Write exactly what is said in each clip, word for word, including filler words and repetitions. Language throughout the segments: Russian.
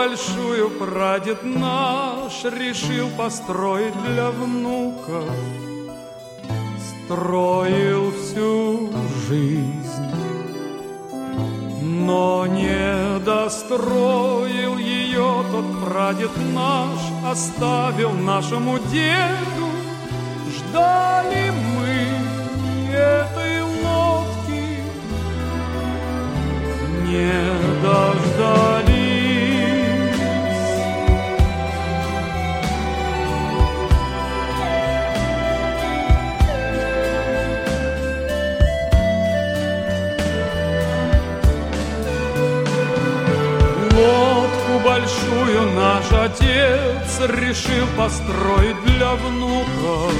большую прадед наш решил построить для внуков. Строил всю жизнь, но не достроил ее тот прадед наш, оставил нашему деду. Ждали мы этой лодки, не дождались. Лодку большую наш отец решил построить для внуков.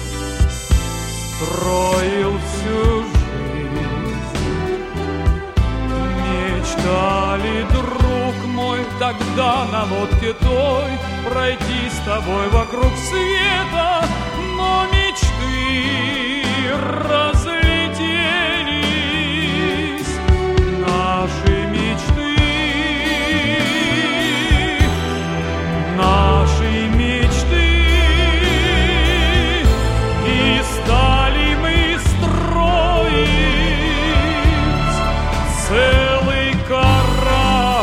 Строил всю жизнь, мечтали, друг мой, тогда на лодке той пройти с тобой вокруг света, но мечты разлетелись, наши мечты, наши мечты, и стали мы строить целый корабль.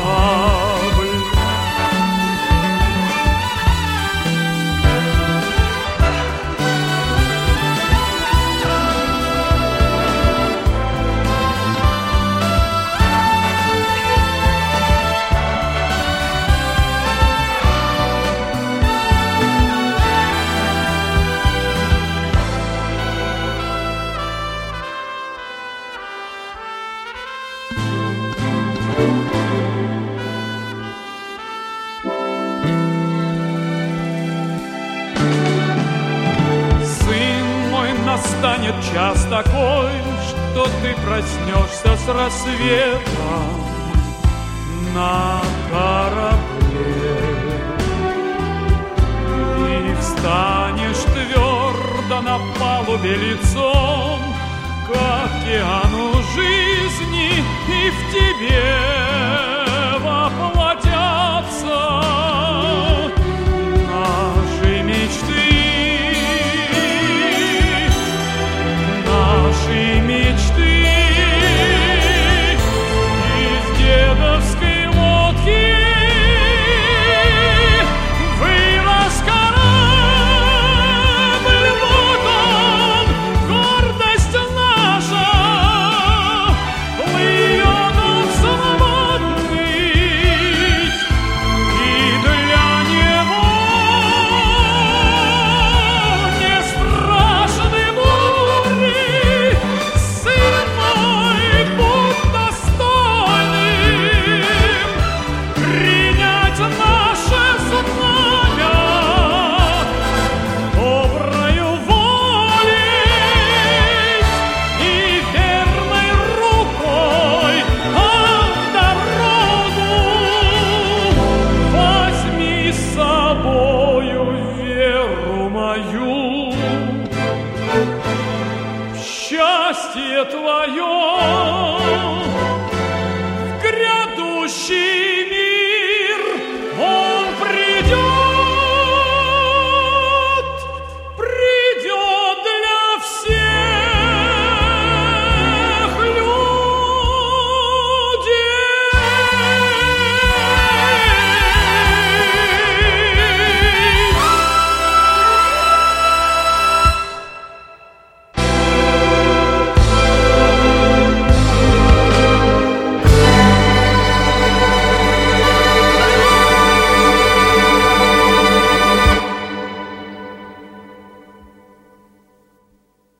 Настанет час такой, что ты проснешься с рассветом на корабле и встанешь твердо на палубе лицом к океану жизни, и в тебе воплотятся наши мечты. Наши мечты из дедовской лодки вырос корабль, вот он, гордость наша, плывет он свободный, и для него не страшны бури. Счастье твое